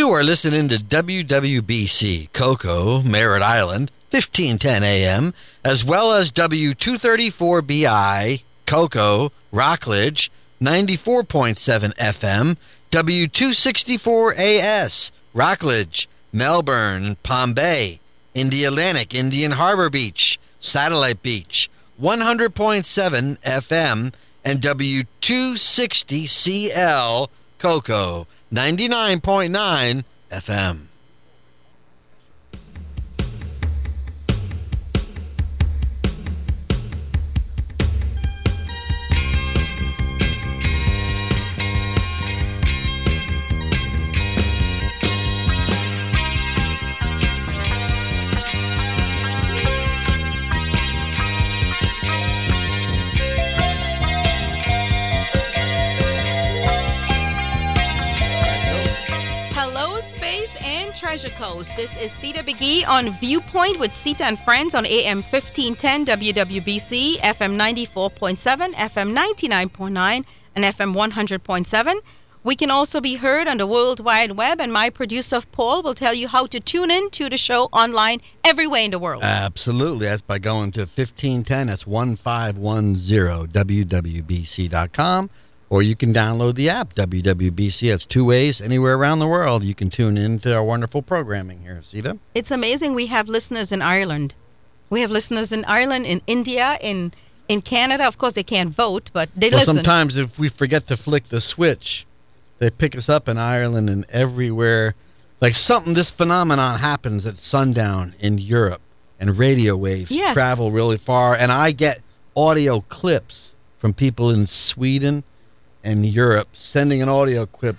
You are listening to WWBC Cocoa, Merritt Island, 1510 AM, as well as W234BI, Cocoa, Rockledge, 94.7 FM, W264AS, Rockledge, Melbourne, Palm Bay, Indialantic, Indian Harbor Beach, Satellite Beach, 100.7 FM, and W260CL, Cocoa, 99.9 FM. Treasure Coast. This is Sita Begee on Viewpoint with Sita and Friends on AM 1510 WWBC, FM 94.7, FM 99.9, and FM 100.7. We can also be heard on the World Wide Web, and my producer, Paul, will tell you how to tune in to the show online everywhere in the world. Absolutely. That's by going to 1510. That's 1510 WWBC.com. Or you can download the app, WWBC. It's two ways. Anywhere around the world, you can tune in to our wonderful programming here. Sita? It's amazing. We have listeners in Ireland. We have listeners in Ireland, in India, in Canada. Of course, they can't vote, but they listen. Sometimes if we forget to flick the switch, they pick us up in Ireland and everywhere. Like this phenomenon happens at sundown in Europe, and radio waves travel really far. And I get audio clips from people in Sweden and Europe sending an audio clip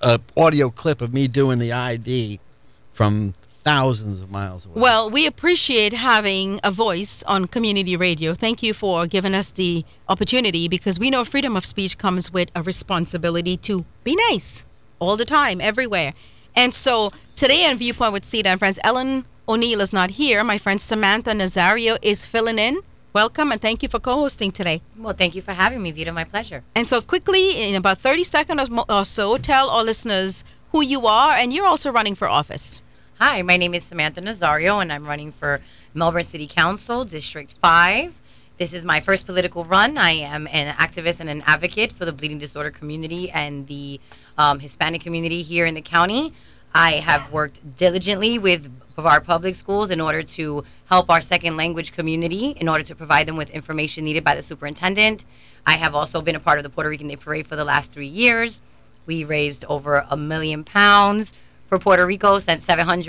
of me doing the ID from thousands of miles away. Well, we appreciate having a voice on community radio. Thank you for giving us the opportunity, because we know freedom of speech comes with a responsibility to be nice all the time, everywhere. And so today on Viewpoint with Sita and Friends, Ellen O'Neill is not here. My friend Samantha Nazario is filling in. Welcome, and thank you for co-hosting today. Well, thank you for having me, Vita. My pleasure. And so quickly, in about 30 seconds or so, tell our listeners who you are, and you're also running for office. Hi, my name is Samantha Nazario, and I'm running for Melbourne City Council, District 5. This is my first political run. I am an activist and an advocate for the bleeding disorder community and the Hispanic community here in the county. I have worked diligently with Brevard Public Schools in order to help our second language community, in order to provide them with information needed by the superintendent. I have also been a part of the Puerto Rican Day Parade for the last 3 years. We raised over £1 million for Puerto Rico, sent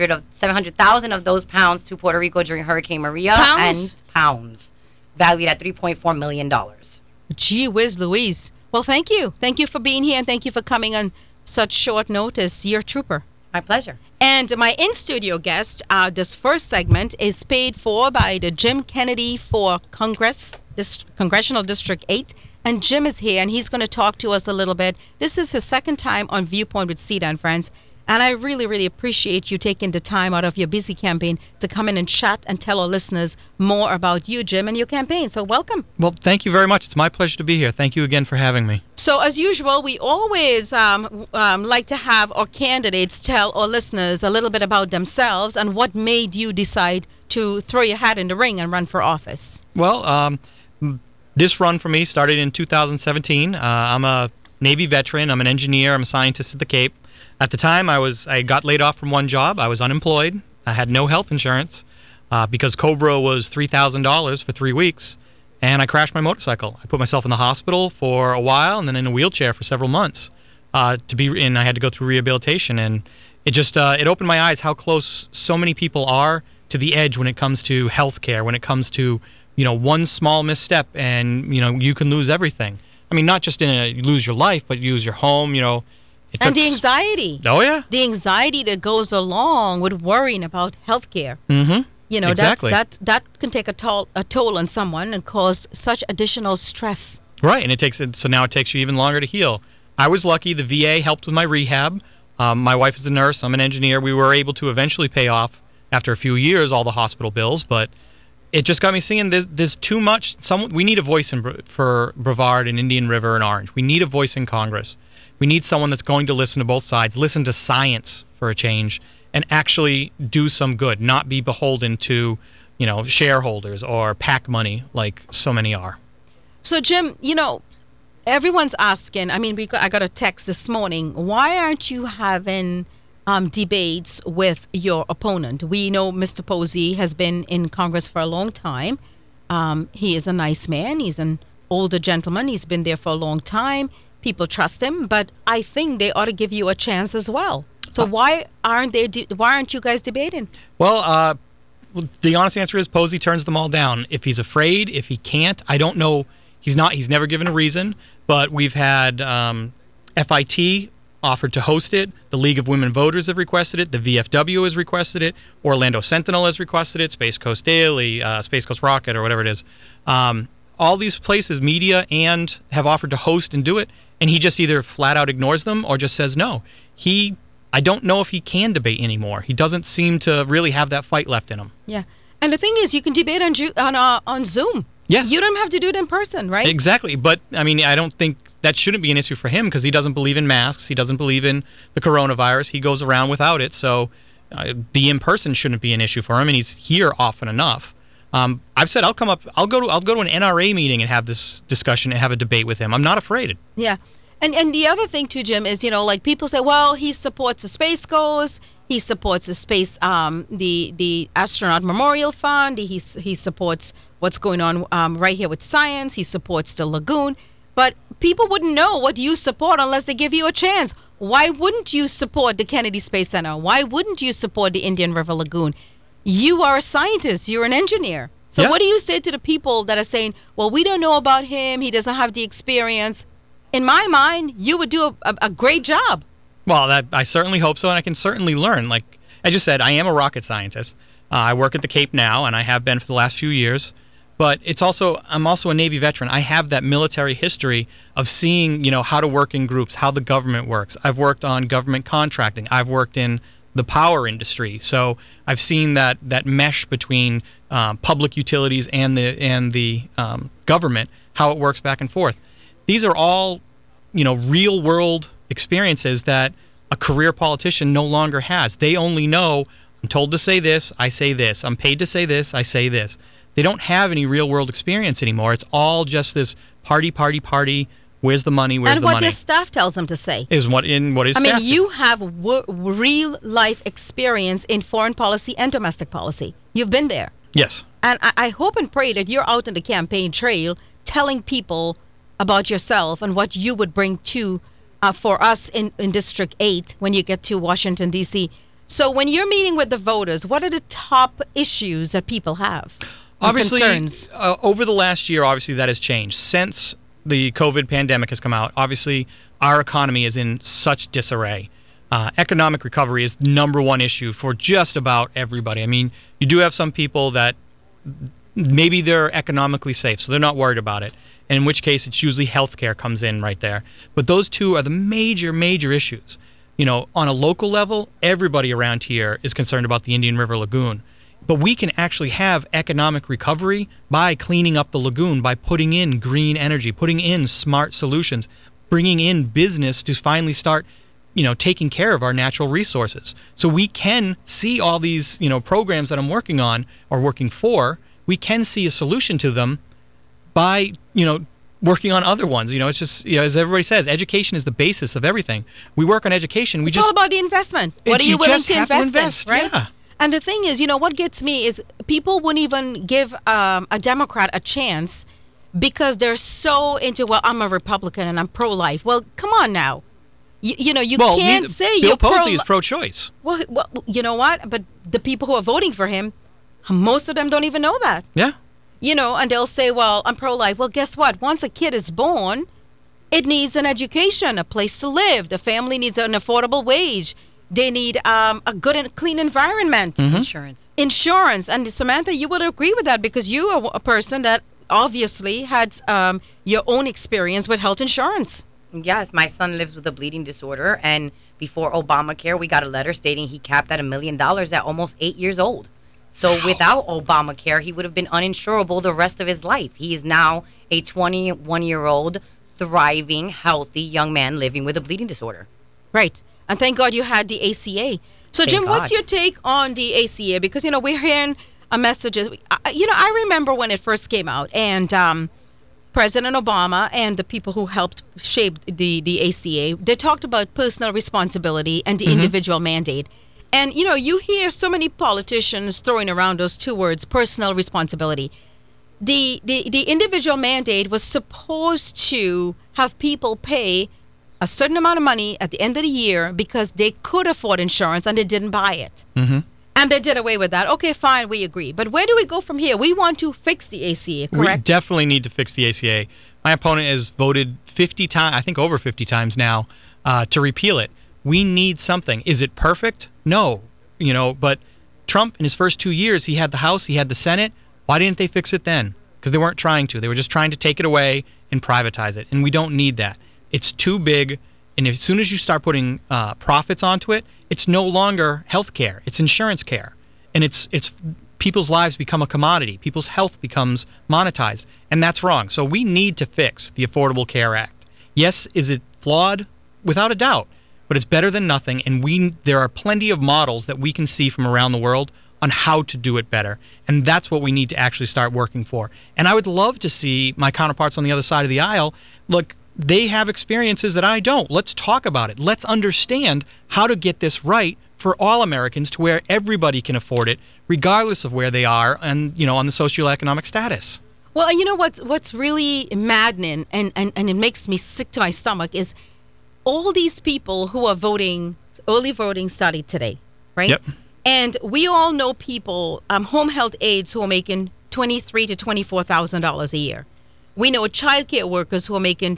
700,000 of those pounds to Puerto Rico during Hurricane Maria. Pounds, valued at $3.4 million. Gee whiz Louise. Well, thank you. Thank you for being here, and thank you for coming on such short notice. You're a trooper. My pleasure. And my in-studio guest, this first segment, is paid for by the Jim Kennedy for Congressional District 8. And Jim is here, and he's going to talk to us a little bit. This is his second time on Viewpoint with Sita and Friends. And I really, really appreciate you taking the time out of your busy campaign to come in and chat and tell our listeners more about you, Jim, and your campaign. So welcome. Well, thank you very much. It's my pleasure to be here. Thank you again for having me. So as usual, we always like to have our candidates tell our listeners a little bit about themselves and what made you decide to throw your hat in the ring and run for office. Well, this run for me started in 2017. I'm a Navy veteran. I'm an engineer. I'm a scientist at the Cape. At the time, I got laid off from one job. I was unemployed. I had no health insurance because COBRA was $3,000 for 3 weeks, and I crashed my motorcycle. I put myself in the hospital for a while and then in a wheelchair for several months. And I had to go through rehabilitation, and it just it opened my eyes how close so many people are to the edge when it comes to health care, when it comes to one small misstep and you can lose everything. I mean, not just you lose your life, but you lose your home. And the anxiety. Oh, yeah. The anxiety that goes along with worrying about health care. Mm-hmm. Exactly. That can take a toll on someone and cause such additional stress. Right, and so now it takes you even longer to heal. I was lucky. The VA helped with my rehab. My wife is a nurse. I'm an engineer. We were able to eventually pay off, after a few years, all the hospital bills, but it just got me singing. There's too much. We need a voice for Brevard and Indian River and Orange. We need a voice in Congress. We need someone that's going to listen to both sides, listen to science for a change and actually do some good, not be beholden to, shareholders or PAC money like so many are. So, Jim, everyone's asking. I mean, I got a text this morning. Why aren't you having debates with your opponent? We know Mr. Posey has been in Congress for a long time. He is a nice man. He's an older gentleman. He's been there for a long time. People trust him, but I think they ought to give you a chance as well. So why aren't you guys debating? Well, the honest answer is Posey turns them all down. If he's afraid, if he can't, I don't know. He's never given a reason, but we've had FIT offered to host it. The League of Women Voters have requested it. The VFW has requested it. Orlando Sentinel has requested it. Space Coast Daily, Space Coast Rocket, or whatever it is. All these places, media, and have offered to host and do it, and he just either flat out ignores them or just says no. I don't know if he can debate anymore. He doesn't seem to really have that fight left in him. Yeah, and the thing is, you can debate on Zoom. Yes. You don't have to do it in person, right? Exactly. But, I mean, I don't think that shouldn't be an issue for him because he doesn't believe in masks. He doesn't believe in the coronavirus. He goes around without it. So the in-person shouldn't be an issue for him, and he's here often enough. I've said I'll go to an NRA meeting and have this discussion and have a debate with him. I'm not afraid. Yeah. And the other thing too, Jim, is like people say, well, he supports the Space Coast, he supports the space, the Astronaut Memorial Fund, he supports what's going on right here with science, he supports the lagoon, but people wouldn't know what you support unless they give you a chance. Why wouldn't you support the Kennedy Space Center? Why wouldn't you support the Indian River Lagoon? You are a scientist, you're an engineer. So What do you say to the people that are saying, well, we don't know about him, he doesn't have the experience? In my mind, you would do a great job. Well, I certainly hope so, and I can certainly learn. Like I just said, I am a rocket scientist. I work at the Cape now, and I have been for the last few years. But I'm also a Navy veteran. I have that military history of seeing, how to work in groups, how the government works. I've worked on government contracting. I've worked in the power industry, so I've seen that mesh between public utilities and the government, how it works back and forth. These are all, real world experiences that a career politician no longer has. They only know, I'm told to say this, I say this. I'm paid to say this, I say this. They don't have any real world experience anymore. It's all just this party. Where's the money? Where's the money? And what their staff tells them to say. Is what his staff mean, you have real life experience in foreign policy and domestic policy. You've been there. Yes. And I hope and pray that you're out on the campaign trail telling people about yourself and what you would bring to for us in District 8 when you get to Washington, D.C. So when you're meeting with the voters, what are the top issues that people have? Obviously, concerns? Over the last year, obviously that has changed. Since the COVID pandemic has come out, obviously our economy is in such disarray. Economic recovery is number one issue for just about everybody. I mean, you do have some people that maybe they're economically safe, so they're not worried about it. And in which case, it's usually healthcare comes in right there. But those two are the major issues. On a local level, everybody around here is concerned about the Indian River Lagoon. But we can actually have economic recovery by cleaning up the lagoon, by putting in green energy, putting in smart solutions, bringing in business to finally start, taking care of our natural resources. So we can see all these, programs that I'm working on or working for, we can see a solution to them by, working on other ones. It's just, as everybody says, education is the basis of everything. We work on education. It's all about the investment. What are you willing to invest in, right? Yeah. And the thing is, what gets me is people wouldn't even give a Democrat a chance because they're so into, well, I'm a Republican and I'm pro-life. Well, come on now. You can't say Bill you're Posey is pro-choice. Well, you know what? But the people who are voting for him, most of them don't even know that. Yeah. And they'll say, well, I'm pro-life. Well, guess what? Once a kid is born, it needs an education, a place to live. The family needs an affordable wage. They need a good and clean environment. Mm-hmm. Insurance. And Samantha, you would agree with that because you are a person that obviously had your own experience with health insurance. Yes, my son lives with a bleeding disorder. And before Obamacare, we got a letter stating he capped at $1 million at almost 8 years old. So without Obamacare, he would have been uninsurable the rest of his life. He is now a 21-year-old, thriving, healthy young man living with a bleeding disorder. Right. And thank God you had the ACA. So, Thank Jim, what's God. your take on the ACA? Because, we're hearing messages. I remember when it first came out, and President Obama and the people who helped shape the ACA, they talked about personal responsibility and the individual mandate. And, you hear so many politicians throwing around those two words, personal responsibility. The individual mandate was supposed to have people pay a certain amount of money at the end of the year because they could afford insurance and they didn't buy it. Mm-hmm. And they did away with that. Okay, fine, we agree. But where do we go from here? We want to fix the ACA, correct? We definitely need to fix the ACA. My opponent has voted 50 times, I think over 50 times now, to repeal it. We need something. Is it perfect? No. But Trump, in his first 2 years, he had the House, he had the Senate. Why didn't they fix it then? Because they weren't trying to. They were just trying to take it away and privatize it. And we don't need that. It's too big. And as soon as you start putting profits onto it, it's no longer health care. It's insurance care. And it's people's lives become a commodity. People's health becomes monetized. And that's wrong. So we need to fix the Affordable Care Act. Yes, is it flawed? Without a doubt. But it's better than nothing. And there are plenty of models that we can see from around the world on how to do it better. And that's what we need to actually start working for. And I would love to see my counterparts on the other side of the aisle, look, they have experiences that I don't. Let's talk about it. Let's understand how to get this right for all Americans to where everybody can afford it, regardless of where they are and, on the socioeconomic status. Well, what's really maddening and it makes me sick to my stomach is all these people who are voting, early voting started today, right? Yep. And we all know people, home health aides who are making $23,000 to $24,000 a year. We know child care workers who are making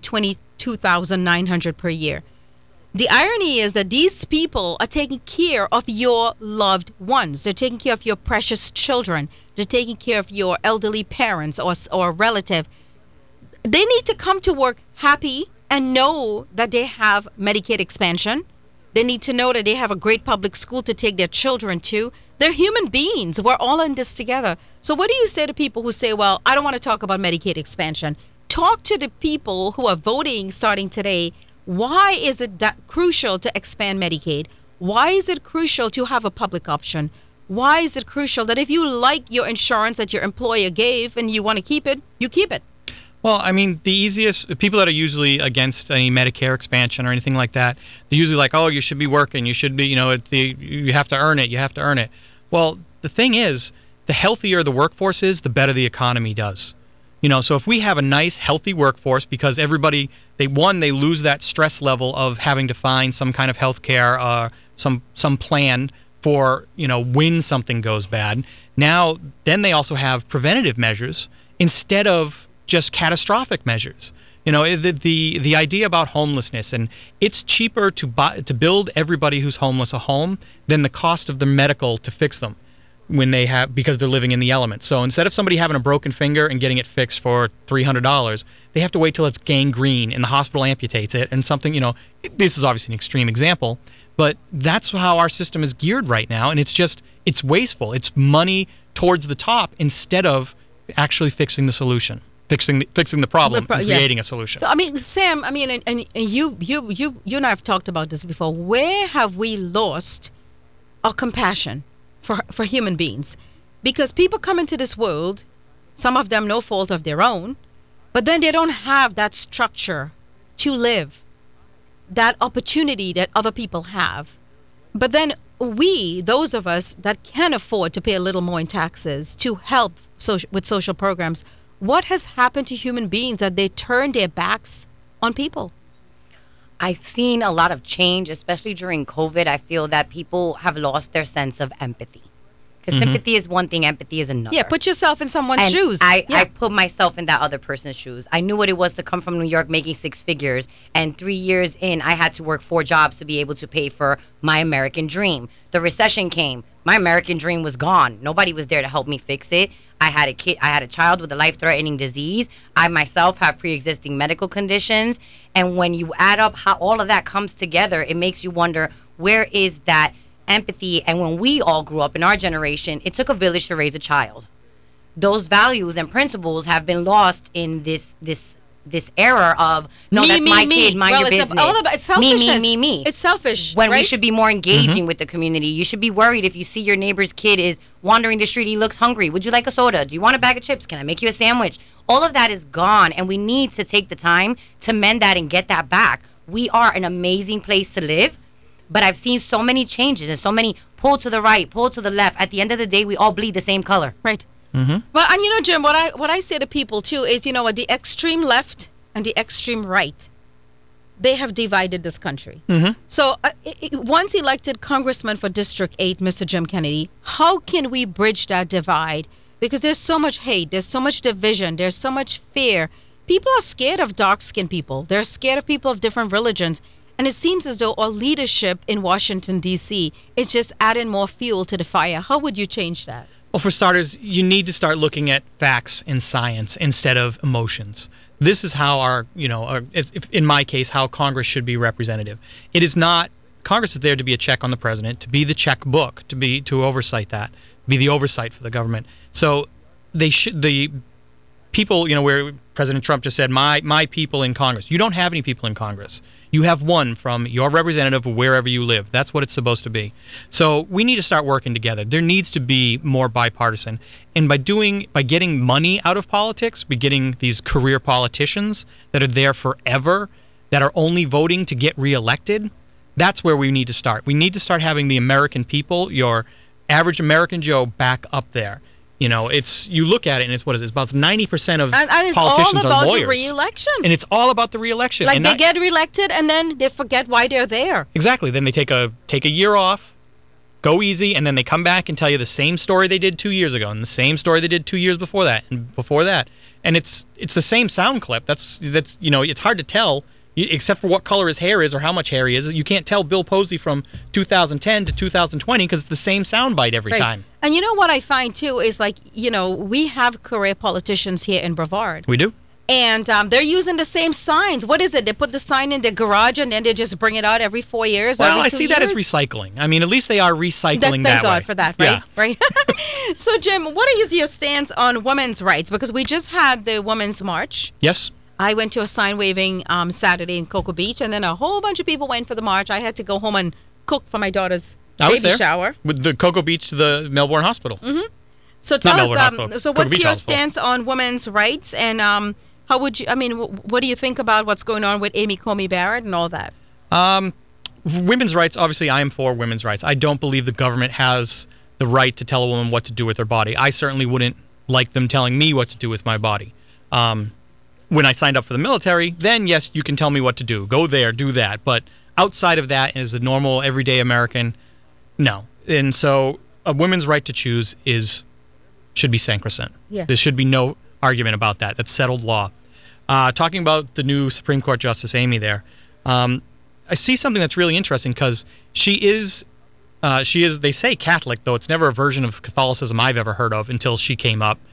$22,900 per year. The irony is that these people are taking care of your loved ones. They're taking care of your precious children. They're taking care of your elderly parents or relative. They need to come to work happy and know that they have Medicaid expansion. They need to know that they have a great public school to take their children to. They're human beings. We're all in this together. So what do you say to people who say, well, I don't want to talk about Medicaid expansion? Talk to the people who are voting starting today. Why is it that crucial to expand Medicaid? Why is it crucial to have a public option? Why is it crucial that if you like your insurance that your employer gave and you want to keep it, you keep it? Well, I mean, the easiest people that are usually against any Medicare expansion or anything like that, they're usually like, oh, you should be working. You should be, you have to earn it. You have to earn it. Well, the thing is, the healthier the workforce is, the better the economy does. So if we have a nice, healthy workforce, because everybody, they lose that stress level of having to find some kind of health care, some plan for, when something goes bad. Now, then they also have preventative measures instead of just catastrophic measures. The idea about homelessness, and it's cheaper to build everybody who's homeless a home than the cost of the medical to fix them because they're living in the elements. So instead of somebody having a broken finger and getting it fixed for $300, they have to wait till it's gangrene and the hospital amputates it and something, this is obviously an extreme example, but that's how our system is geared right now. And it's wasteful. It's money towards the top instead of actually fixing the solution. Fixing the problem and creating a solution. I mean, Sam, and you and I have talked about this before. Where have we lost our compassion for human beings? Because people come into this world, some of them no fault of their own, but then they don't have that structure to live, that opportunity that other people have. But then those of us that can afford to pay a little more in taxes to help with social programs, what has happened to human beings that they turn their backs on people? I've seen a lot of change, especially during COVID. I feel that people have lost their sense of empathy. Because sympathy is one thing, empathy is another. Yeah, put yourself in someone's shoes. I put myself in that other person's shoes. I knew what it was to come from New York making six figures. And 3 years in, I had to work 4 jobs to be able to pay for my American dream. The recession came. My American dream was gone. Nobody was there to help me fix it. I had a child with a life-threatening disease. I myself have pre-existing medical conditions. And when you add up how all of that comes together, it makes you wonder, where is that empathy? And when we all grew up in our generation, it took a village to raise a child. Those values and principles have been lost in this this error of no, that's my kid, mind your business. It's selfishness. Me. It's selfish. When right? we should be more engaging with the community. You should be worried if you see your neighbor's kid is wandering the street. He looks hungry. Would you like a soda? Do you want a bag of chips? Can I make you a sandwich? All of that is gone, and we need to take the time to mend that and get that back. We are an amazing place to live, but I've seen so many changes and so many pull to the right, pull to the left. At the end of the day, we all bleed the same color. Right. Well, and Jim, what I say to people too is, what the extreme left and the extreme right, they have divided this country. So once elected Congressman for District 8, Mr. Jim Kennedy, how can we bridge that divide? Because there's so much hate, there's so much division, there's so much fear. People are scared of dark-skinned people. They're scared of people of different religions. And it seems as though our leadership in Washington, D.C. is just adding more fuel to the fire. How would you change that? Well, for starters, you need to start looking at facts and science instead of emotions. This is how in my case, how Congress should be representative. It is not, Congress is there to be a check on the president, to be the checkbook, to oversight that, be the oversight for the government. So the people, where President Trump just said, my people in Congress. You don't have any people in Congress. You have one from your representative wherever you live. That's what it's supposed to be. So we need to start working together. There needs to be more bipartisan. And by getting money out of politics, by getting these career politicians that are there forever, that are only voting to get reelected, that's where we need to start. We need to start having the American people, your average American Joe, back up there. You look at it and it's about 90% of politicians are lawyers. And it's all about the re-election. And it's all about the re-election. Like they get reelected and then they forget why they're there. Exactly. Then they take a year off, go easy, and then they come back and tell you the same story they did 2 years ago and the same story they did 2 years before that and before that. And it's the same sound clip. That's it's hard to tell. Except for what color his hair is or how much hair he is. You can't tell Bill Posey from 2010 to 2020 because it's the same soundbite every time. And what I find, too, is we have career politicians here in Brevard. We do. And they're using the same signs. What is it? They put the sign in their garage and then they just bring it out every 4 years? Well, I see that as recycling. I mean, at least they are recycling that way. Thank God for that, right? Yeah. Right. So, Jim, what is your stance on women's rights? Because we just had the Women's March. Yes. I went to a sign waving Saturday in Cocoa Beach, and then a whole bunch of people went for the march. I had to go home and cook for my daughter's baby shower. With the Cocoa Beach to the Melbourne Hospital. So tell us, what's your stance on women's rights, and how would you? What do you think about what's going on with Amy Coney Barrett and all that? Women's rights. Obviously, I am for women's rights. I don't believe the government has the right to tell a woman what to do with her body. I certainly wouldn't like them telling me what to do with my body. When I signed up for the military, then yes, you can tell me what to do. Go there, do that. But outside of that, as a normal, everyday American, no. And so a woman's right to choose should be sacrosanct. Yeah. There should be no argument about that. That's settled law. Talking about the new Supreme Court Justice Amy there, I see something that's really interesting because she is, they say Catholic, though it's never a version of Catholicism I've ever heard of until she came up.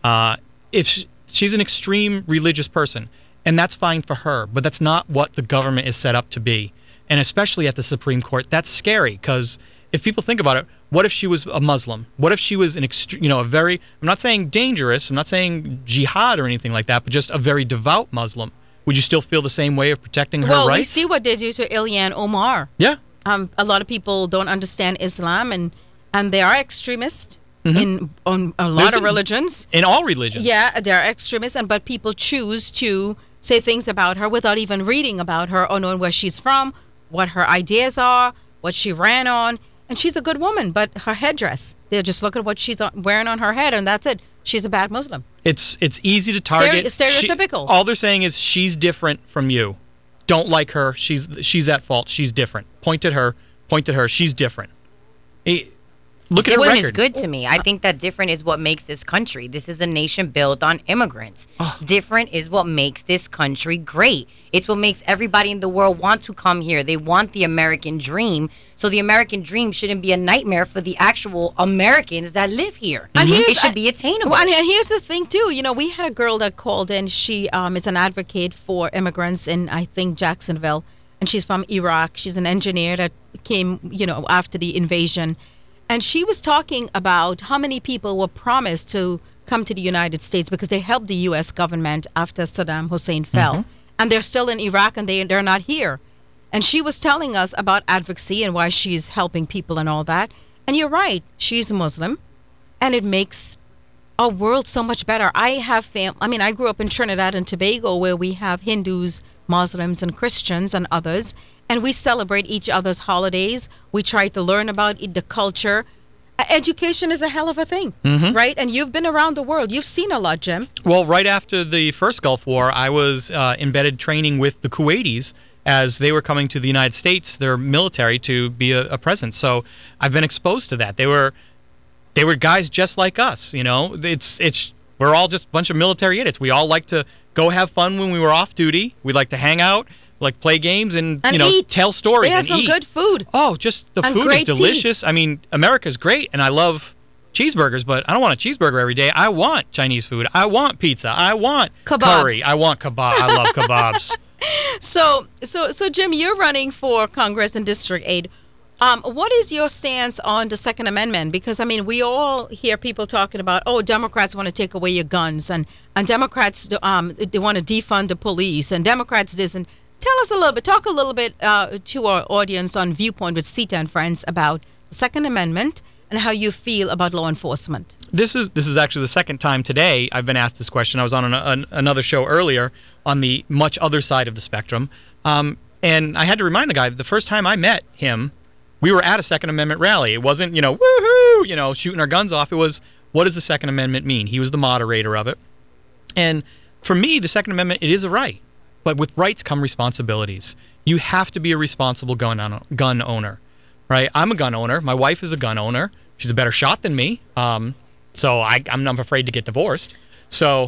She's an extreme religious person, and that's fine for her, but that's not what the government is set up to be. And especially at the Supreme Court, that's scary because if people think about it, what if she was a Muslim? What if she was an I'm not saying dangerous, I'm not saying jihad or anything like that, but just a very devout Muslim? Would you still feel the same way of protecting her rights? Well, we see what they do to Ilhan Omar. Yeah. A lot of people don't understand Islam, and they are extremists. On a lot of religions. In all religions. Yeah, there are extremists, but people choose to say things about her without even reading about her or knowing where she's from, what her ideas are, what she ran on. And she's a good woman, but her headdress, they just look at what she's wearing on her head, and that's it. She's a bad Muslim. It's easy to target. Stereotypical. All they're saying is she's different from you. Don't like her. She's at fault. She's different. Point at her. She's different. Look at her record. Different is good to me. I think that different is what makes this country. This is a nation built on immigrants. Different is what makes this country great. It's what makes everybody in the world want to come here. They want the American dream. So the American dream shouldn't be a nightmare for the actual Americans that live here. And it should be attainable. And here's the thing, too. We had a girl that called in. She is an advocate for immigrants in, I think, Jacksonville. And she's from Iraq. She's an engineer that came, after the invasion. And she was talking about how many people were promised to come to the United States because they helped the U.S. government after Saddam Hussein fell. And they're still in Iraq and they're not here. And she was telling us about advocacy and why she's helping people and all that. And you're right, she's a Muslim, and it makes our world so much better. I grew up in Trinidad and Tobago where we have Hindus, Muslims, and Christians and others, and we celebrate each other's holidays. We try to learn about the culture. Education is a hell of a thing, right? And you've been around the world. You've seen a lot, Jim. Well, right after the first Gulf War, I was embedded training with the Kuwaitis as they were coming to the United States, their military, to be a presence. So I've been exposed to that. They were guys just like us, you know. We're all just a bunch of military idiots. We all like to go have fun when we were off duty. We like to hang out, like play games, and eat. Tell stories. They have some good food. Oh, just the food is delicious. I mean, America's great, and I love cheeseburgers, but I don't want a cheeseburger every day. I want Chinese food. I want pizza. I want curry. I want kebab. I love kebabs. So Jim, you're running for Congress in District 8. What is your stance on the Second Amendment? Because, I mean, we all hear people talking about, Democrats want to take away your guns, and Democrats, they want to defund the police, and Democrats this. And talk a little bit to our audience on Viewpoint with Sita and Friends about the Second Amendment and how you feel about law enforcement. This is actually the second time today I've been asked this question. I was on another show earlier on the much other side of the spectrum, and I had to remind the guy that the first time I met him, we were at a Second Amendment rally. It wasn't, woohoo, shooting our guns off. It was, what does the Second Amendment mean? He was the moderator of it. And for me, the Second Amendment, it is a right. But with rights come responsibilities. You have to be a responsible gun owner, right? I'm a gun owner. My wife is a gun owner. She's a better shot than me. So I'm not afraid to get divorced. So,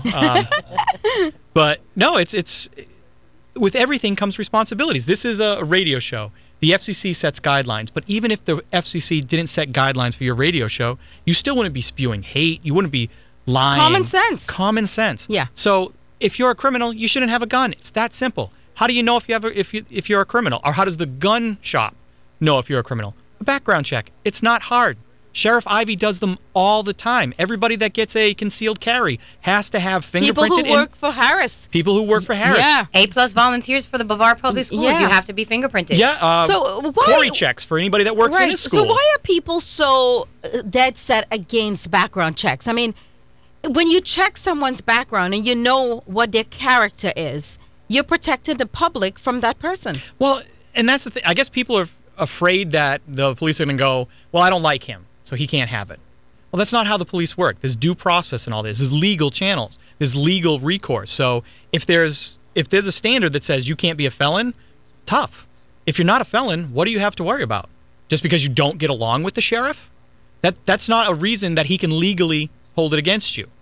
but no, it's with everything comes responsibilities. This is a radio show. The FCC sets guidelines, but even if the FCC didn't set guidelines for your radio show, you still wouldn't be spewing hate. You wouldn't be lying. Common sense. Yeah. So if you're a criminal, you shouldn't have a gun. It's that simple. How do you know if you're a criminal, or how does the gun shop know if you're a criminal? A background check. It's not hard. Sheriff Ivey does them all the time. Everybody that gets a concealed carry has to have fingerprinted. People who work for Harris. People who work for Harris. Yeah. A+ volunteers for the Brevard Public Schools. Yeah. You have to be fingerprinted. Yeah. Corey checks for anybody that works in a school. So why are people so dead set against background checks? I mean, when you check someone's background and you know what their character is, you're protecting the public from that person. Well, and that's the thing. I guess people are afraid that the police are going to go, well, I don't like him, so he can't have it. Well, that's not how the police work. There's due process and all this. There's legal channels. There's legal recourse. So if there's a standard that says you can't be a felon, tough. If you're not a felon, what do you have to worry about? Just because you don't get along with the sheriff? That's not a reason that he can legally hold it against you.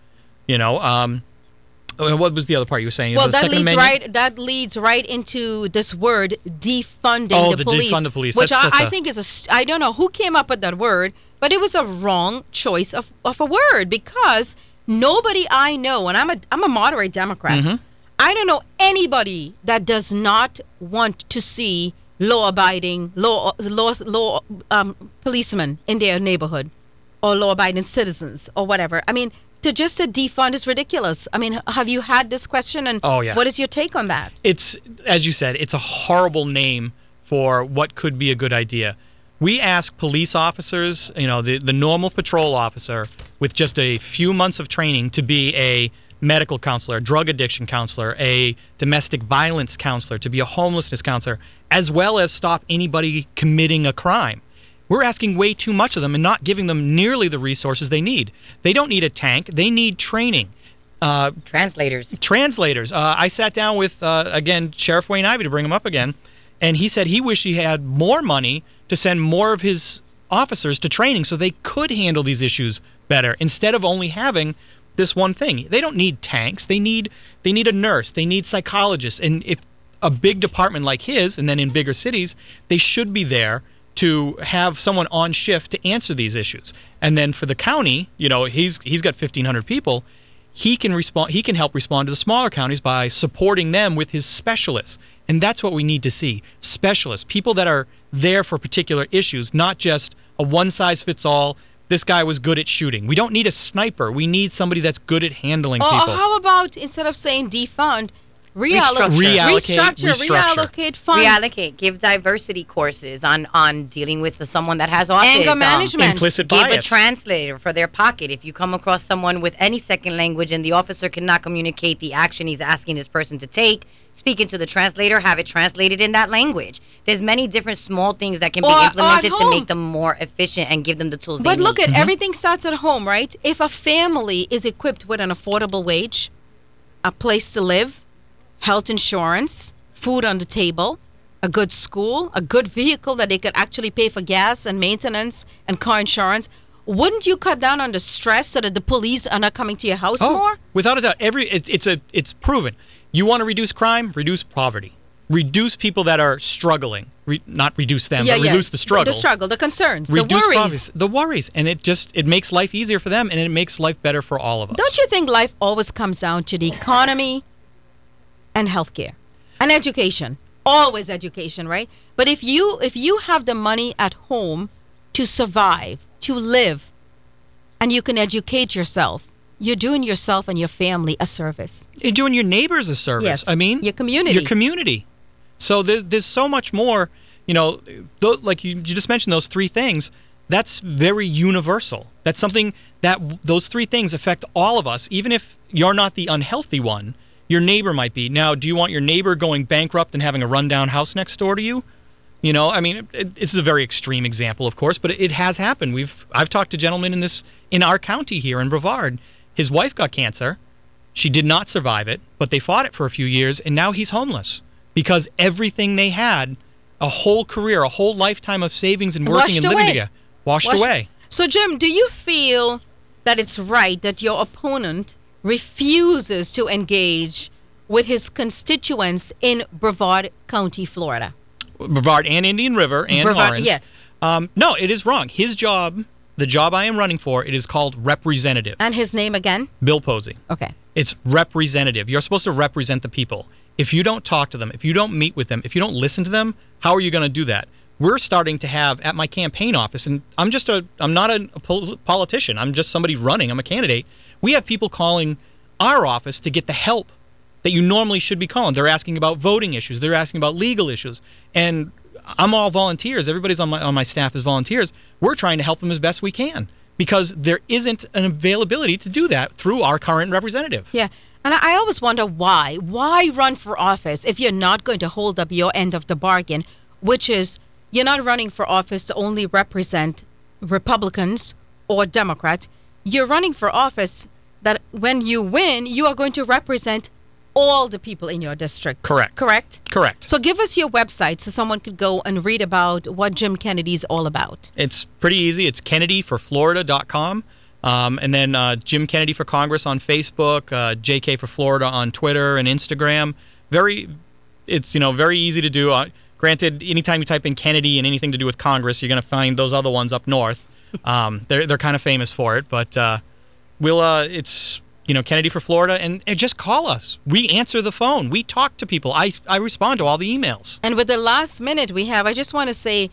What was the other part you were saying? Well, that leads right into this word, defunding the police. Defund the police. Which I think is I don't know who came up with that word, but it was a wrong choice of a word, because nobody I know, and I'm a moderate Democrat, I don't know anybody that does not want to see law-abiding policemen in their neighborhood, or law-abiding citizens, or whatever. I mean, to just say defund is ridiculous. I mean, have you had this question, and what is your take on that? It's, as you said, it's a horrible name for what could be a good idea. We ask police officers, the normal patrol officer with just a few months of training, to be a medical counselor, a drug addiction counselor, a domestic violence counselor, to be a homelessness counselor, as well as stop anybody committing a crime. We're asking way too much of them and not giving them nearly the resources they need. They don't need a tank. They need training. Translators. I sat down with, again, Sheriff Wayne Ivey, to bring him up again, and he said he wished he had more money to send more of his officers to training so they could handle these issues better, instead of only having this one thing. They don't need tanks. They need a nurse. They need psychologists. And if a big department like his, and then in bigger cities, they should be there to have someone on shift to answer these issues. And then for the county, he's got 1,500 people. He can help respond to the smaller counties by supporting them with his specialists. And that's what we need to see. Specialists, people that are there for particular issues, not just a one-size-fits-all. this guy was good at shooting. We don't need a sniper. We need somebody that's good at handling people. Or how about, instead of saying defund, reallocate funds. Reallocate. Give diversity courses on dealing with someone that has autism. Anger management. Implicit Give bias. a translator for their pocket. If you come across someone with any second language and the officer cannot communicate the action he's asking this person to take, speak into the translator, have it translated in that language. There's many different small things that can be implemented to make them more efficient and give them the tools they need. But look, everything starts at home, right? If a family is equipped with an affordable wage, a place to live, health insurance, food on the table, a good school, a good vehicle that they could actually pay for gas and maintenance and car insurance, wouldn't you cut down on the stress so that the police are not coming to your house more? Without a doubt. It's proven. You want to reduce crime? Reduce poverty. Reduce people that are struggling. Not reduce them, but reduce the struggle. The struggle, the concerns, reduce the worries. The worries. And it makes life easier for them, and it makes life better for all of us. Don't you think life always comes down to the economy and healthcare and education? Always education, right? But if you have the money at home to survive, to live, and you can educate yourself, you're doing yourself and your family a service. You're doing your neighbors a service. Yes. I mean, your community. Your community. So there's so much more, like you just mentioned those three things. That's very universal. That's something that those three things affect all of us. Even if you're not the unhealthy one, your neighbor might be. Now, do you want your neighbor going bankrupt and having a rundown house next door to you? This is a very extreme example, of course, but it has happened. I've talked to gentlemen in our county here in Brevard. His wife got cancer. She did not survive it, but they fought it for a few years, and now he's homeless because everything they had, a whole career, a whole lifetime of savings and working and living together, washed away. So, Jim, do you feel that it's right that your opponent refuses to engage with his constituents in Brevard County, Florida? Brevard and Indian River and Lawrence. Yeah. No, it is wrong. His job, the job I am running for, it is called representative. And his name again? Bill Posey. Okay. It's representative. You're supposed to represent the people. If you don't talk to them, if you don't meet with them, if you don't listen to them, how are you going to do that? We're starting to have at my campaign office, and I'm not a politician. I'm just somebody running. I'm a candidate. We have people calling our office to get the help that you normally should be calling. They're asking about voting issues. They're asking about legal issues. And I'm all volunteers. Everybody's on my staff is volunteers. We're trying to help them as best we can because there isn't an availability to do that through our current representative. Yeah. And I always wonder why. Why run for office if you're not going to hold up your end of the bargain, which is you're not running for office to only represent Republicans or Democrats. You're running for office that when you win, you are going to represent all the people in your district. Correct. Correct? So give us your website so someone could go and read about what Jim Kennedy is all about. It's pretty easy. It's kennedyforflorida.com. And then Jim Kennedy for Congress on Facebook, JK for Florida on Twitter and Instagram. It's very easy to do. Granted, anytime you type in Kennedy and anything to do with Congress, you're going to find those other ones up north. They're kind of famous for it, but it's Kennedy for Florida, and just call us. We answer the phone. We talk to people. I respond to all the emails. And with the last minute we have, I just want to say,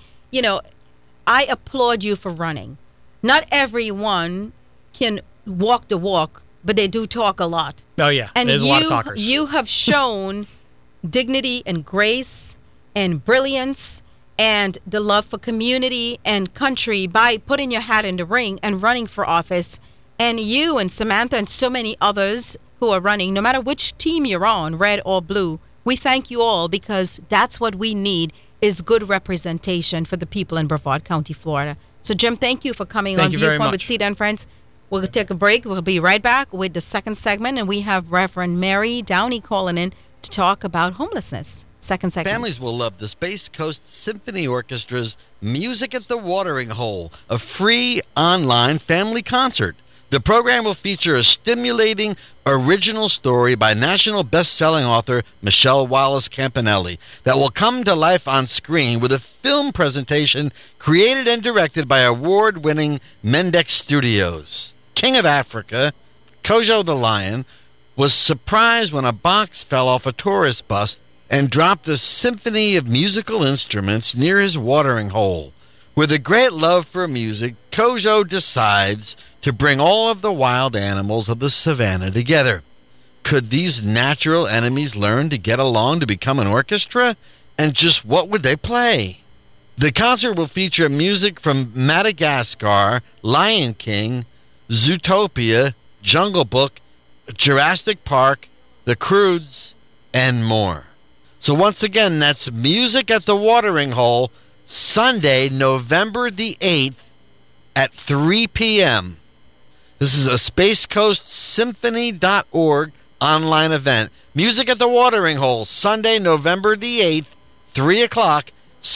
I applaud you for running. Not everyone can walk the walk, but they do talk a lot. Oh, yeah. And there's a lot of talkers. You have shown dignity and grace and brilliance and the love for community and country by putting your hat in the ring and running for office. And you and Samantha and so many others who are running, no matter which team you're on, red or blue, we thank you all because that's what we need is good representation for the people in Brevard County, Florida. So, Jim, thank you for coming on Viewpoint with Cedar and Friends. We'll take a break. We'll be right back with the second segment, and we have Reverend Mary Downey calling in to talk about homelessness. Second segment. Families will love the Space Coast Symphony Orchestra's Music at the Watering Hole, a free online family concert. The program will feature a stimulating original story by national best-selling author Michelle Wallace Campanelli that will come to life on screen with a film presentation created and directed by award-winning Mendex Studios. King of Africa, Kojo the lion, was surprised when a box fell off a tourist bus and dropped a symphony of musical instruments near his watering hole. With a great love for music, Kojo decides to bring all of the wild animals of the savannah together. Could these natural enemies learn to get along to become an orchestra? And just what would they play? The concert will feature music from Madagascar, Lion King, Zootopia, Jungle Book, Jurassic Park, The Croods, and more. So once again, that's Music at the Watering Hole, Sunday, November the 8th at 3 p.m. This is a SpaceCoastSymphony.org online event. Music at the Watering Hole, Sunday, November the 8th, 3 o'clock,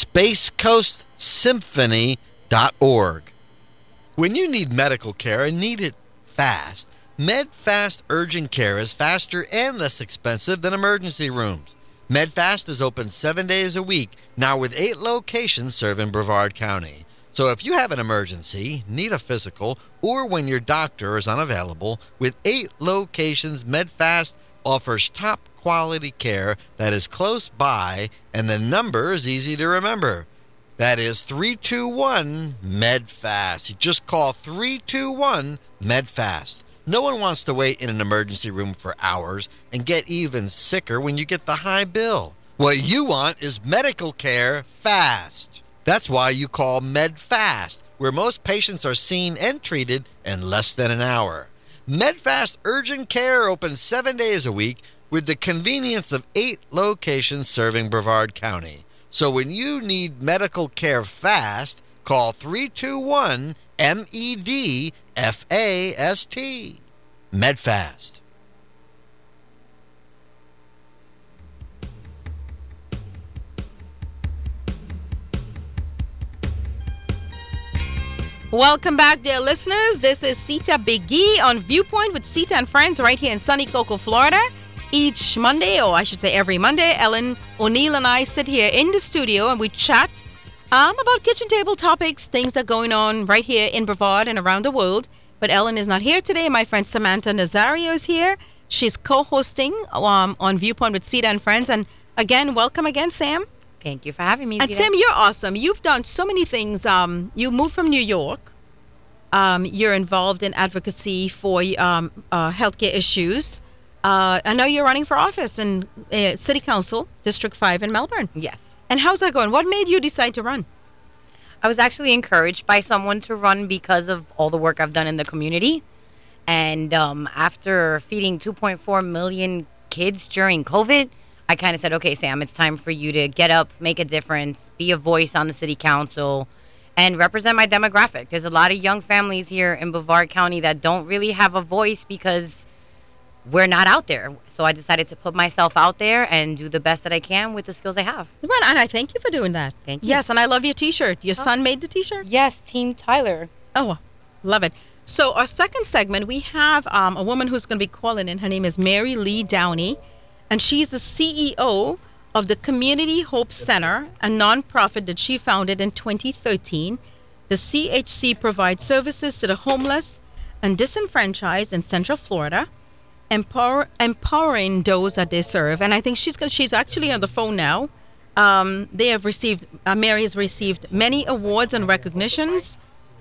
SpaceCoastSymphony.org. When you need medical care and need it fast, MedFast Urgent Care is faster and less expensive than emergency rooms. MedFast is open 7 days a week, now with 8 locations serving Brevard County. So if you have an emergency, need a physical, or when your doctor is unavailable, with 8 locations, MedFast offers top quality care that is close by, and the number is easy to remember. That is 321-MEDFAST. You just call 321-MEDFAST. No one wants to wait in an emergency room for hours and get even sicker when you get the high bill. What you want is medical care fast. That's why you call MedFast, where most patients are seen and treated in less than an hour. MedFast Urgent Care opens 7 days a week with the convenience of 8 locations serving Brevard County. So when you need medical care fast, call 321-MEDFAST. MedFast. Welcome back, dear listeners. This is Sita Biggie on Viewpoint with Sita and Friends right here in sunny Cocoa, Florida. Each Monday, or I should say every Monday, Ellen O'Neill and I sit here in the studio and we chat about kitchen table topics, things that are going on right here in Brevard and around the world. But Ellen is not here today. My friend Samantha Nazario is here. She's co-hosting on Viewpoint with Sita and Friends. And again, welcome again, Sam. Thank you for having me. And Zita. Sam, you're awesome. You've done so many things. You moved from New York. You're involved in advocacy for healthcare issues. I know you're running for office in City Council, District 5 in Melbourne. Yes. And how's that going? What made you decide to run? I was actually encouraged by someone to run because of all the work I've done in the community. And after feeding 2.4 million kids during COVID, I kind of said, okay, Sam, it's time for you to get up, make a difference, be a voice on the city council, and represent my demographic. There's a lot of young families here in Brevard County that don't really have a voice because we're not out there. So I decided to put myself out there and do the best that I can with the skills I have. Well, and I thank you for doing that. Thank you. Yes, and I love your T-shirt. Your son made the T-shirt? Yes, Team Tyler. Oh, love it. So our second segment, we have a woman who's going to be calling in. Her name is Mary Lee Downey, and she's the CEO of the Community Hope Center, a nonprofit that she founded in 2013. The CHC provides services to the homeless and disenfranchised in Central Florida, empowering those that they serve. And I think she's actually on the phone now. They have received, Mary has received many awards and recognitions,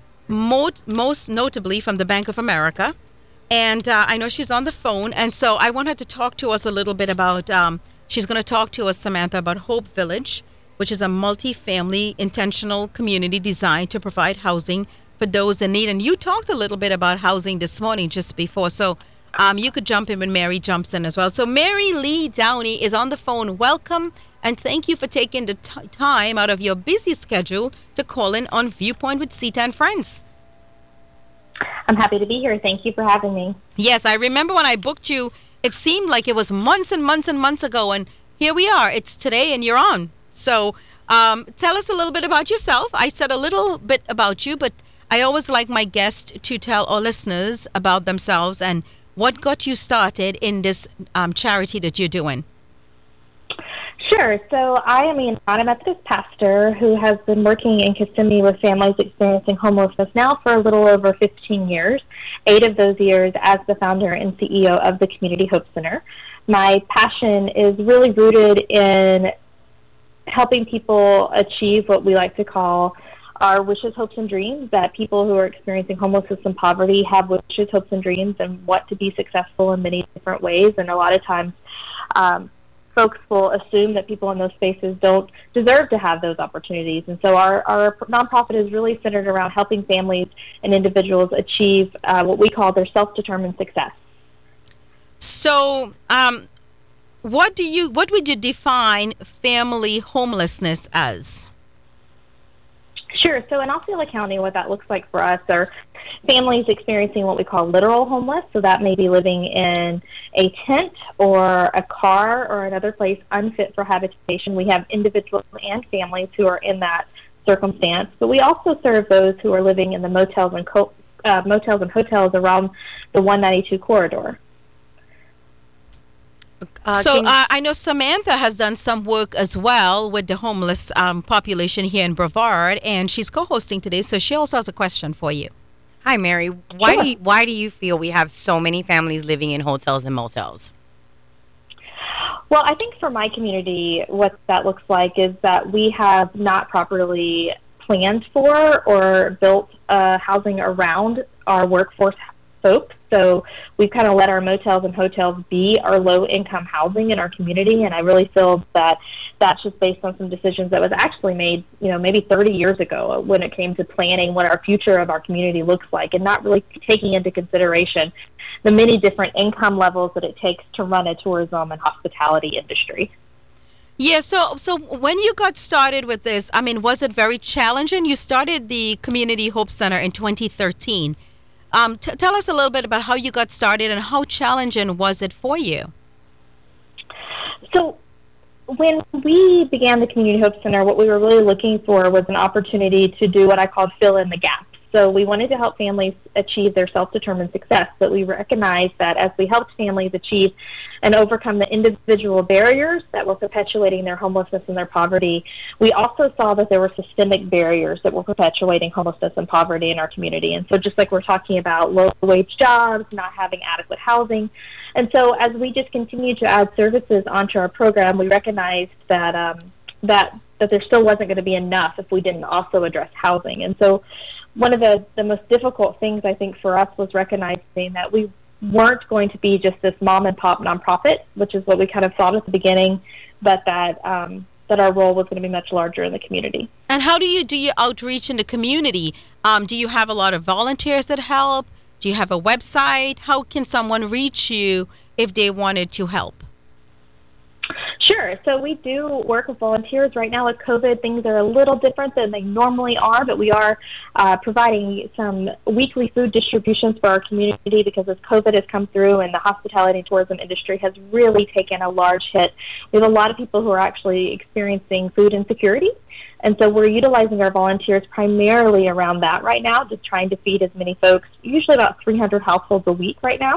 most notably from the Bank of America. And I know she's on the phone. And so I want her to talk to us a little bit about, she's going to talk to us, Samantha, about Hope Village, which is a multi-family intentional community designed to provide housing for those in need. And you talked a little bit about housing this morning just before. So you could jump in when Mary jumps in as well. So Mary Lee Downey is on the phone. Welcome, and thank you for taking the time out of your busy schedule to call in on Viewpoint with Sita and Friends. I'm happy to be here. Thank you for having me. Yes, I remember when I booked you, it seemed like it was months and months and months ago, and here we are. It's today, and you're on. So tell us a little bit about yourself. I said a little bit about you, but I always like my guests to tell our listeners about themselves and what got you started in this charity that you're doing. Sure. So I am a United Methodist pastor who has been working in Kissimmee with families experiencing homelessness now for a little over 15 years, 8 of those years as the founder and CEO of the Community Hope Center. My passion is really rooted in helping people achieve what we like to call our wishes, hopes, and dreams, that people who are experiencing homelessness and poverty have wishes, hopes, and dreams and want to be successful in many different ways. And a lot of times folks will assume that people in those spaces don't deserve to have those opportunities. And so our nonprofit is really centered around helping families and individuals achieve what we call their self-determined success. So, what would you define family homelessness as? Sure. So in Osceola County, what that looks like for us are families experiencing what we call literal homeless. So that may be living in a tent or a car or another place unfit for habitation. We have individuals and families who are in that circumstance. But we also serve those who are living in the motels and hotels around the 192 corridor. I know Samantha has done some work as well with the homeless population here in Brevard, and she's co-hosting today, so she also has a question for you. Hi, Mary. Why do you feel we have so many families living in hotels and motels? Well, I think for my community, what that looks like is that we have not properly planned for or built housing around our workforce folks. So we've kind of let our motels and hotels be our low-income housing in our community, and I really feel that that's just based on some decisions that was actually made, maybe 30 years ago when it came to planning what our future of our community looks like, and not really taking into consideration the many different income levels that it takes to run a tourism and hospitality industry. Yeah, so when you got started with this, was it very challenging? You started the Community Hope Center in 2013. Tell us a little bit about how you got started and how challenging was it for you? So when we began the Community Hope Center, what we were really looking for was an opportunity to do what I called fill in the gaps. So we wanted to help families achieve their self-determined success, but we recognized that as we helped families achieve and overcome the individual barriers that were perpetuating their homelessness and their poverty, we also saw that there were systemic barriers that were perpetuating homelessness and poverty in our community. And so just like we're talking about low-wage jobs, not having adequate housing. And so as we just continued to add services onto our program, we recognized that that there still wasn't going to be enough if we didn't also address housing. And so one of the most difficult things, I think, for us was recognizing that we weren't going to be just this mom-and-pop nonprofit, which is what we kind of thought at the beginning, but that our role was going to be much larger in the community. And how do you outreach in the community? Do you have a lot of volunteers that help? Do you have a website? How can someone reach you if they wanted to help? Sure. So we do work with volunteers. Right now with COVID, things are a little different than they normally are, but we are providing some weekly food distributions for our community because as COVID has come through and the hospitality and tourism industry has really taken a large hit, we have a lot of people who are actually experiencing food insecurity. And so we're utilizing our volunteers primarily around that right now, just trying to feed as many folks, usually about 300 households a week right now.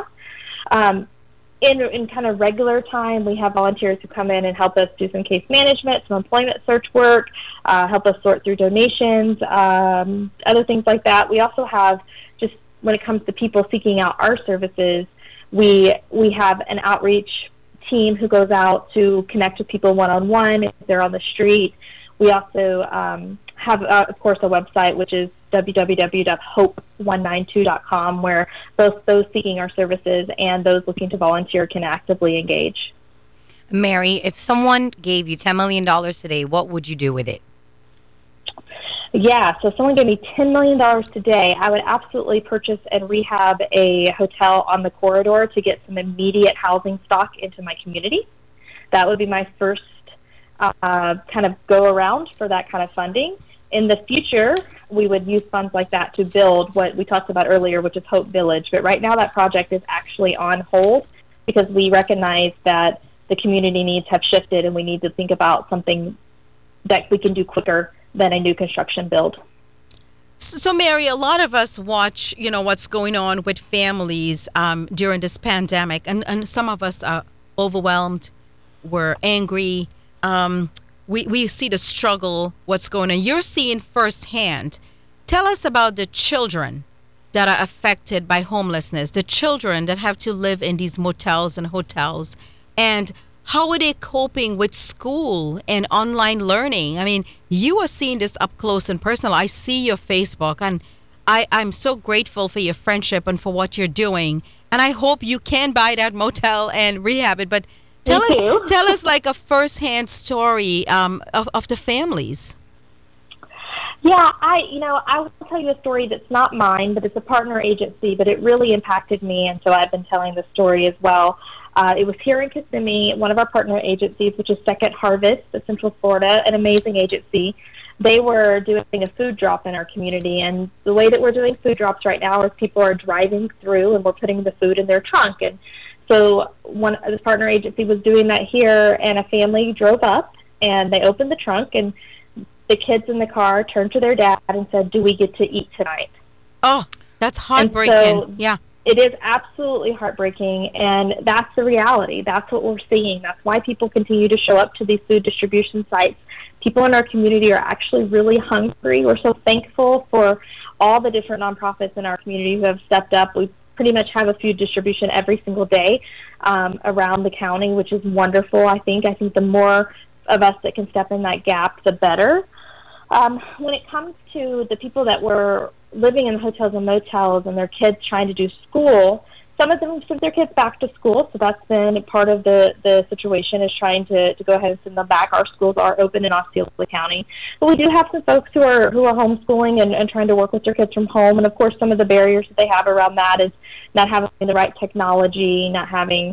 In kind of regular time, we have volunteers who come in and help us do some case management, some employment search work, help us sort through donations, other things like that. We also have, just when it comes to people seeking out our services, we have an outreach team who goes out to connect with people one-on-one if they're on the street. We also have, of course, a website, which is www.hope192.com, where both those seeking our services and those looking to volunteer can actively engage. Mary, if someone gave you $10 million today, what would you do with it? Yeah, so if someone gave me $10 million today, I would absolutely purchase and rehab a hotel on the corridor to get some immediate housing stock into my community. That would be my first kind of go around for that kind of funding. In the future, we would use funds like that to build what we talked about earlier, which is Hope Village. But right now that project is actually on hold because we recognize that the community needs have shifted and we need to think about something that we can do quicker than a new construction build. So, Mary, a lot of us watch, what's going on with families during this pandemic, and some of us are overwhelmed, we're angry, we see the struggle, what's going on. You're seeing firsthand. Tell us about the children that are affected by homelessness, the children that have to live in these motels and hotels, and how are they coping with school and online learning? I mean, you are seeing this up close and personal. I see your Facebook, and I'm so grateful for your friendship and for what you're doing. And I hope you can buy that motel and rehab it. But tell us like a firsthand story of the families. Yeah, I will tell you a story that's not mine, but it's a partner agency, but it really impacted me, and so I've been telling the story as well. It was here in Kissimmee, one of our partner agencies, which is Second Harvest of Central Florida, an amazing agency. They were doing a food drop in our community, and the way that we're doing food drops right now is people are driving through and we're putting the food in their trunk. And so the partner agency was doing that here, and a family drove up and they opened the trunk, and the kids in the car turned to their dad and said, "Do we get to eat tonight?" Oh, that's heartbreaking. So yeah. It is absolutely heartbreaking, and that's the reality. That's what we're seeing. That's why people continue to show up to these food distribution sites. People in our community are actually really hungry. We're so thankful for all the different nonprofits in our community who have stepped up. We pretty much have a food distribution every single day around the county, which is wonderful. I think the more of us that can step in that gap, the better. When it comes to the people that were living in hotels and motels and their kids trying to do school, some of them sent their kids back to school, so that's been part of the situation, is trying to go ahead and send them back. Our schools are open in Osceola County, but we do have some folks who are homeschooling and trying to work with their kids from home, and of course some of the barriers that they have around that is not having the right technology, not having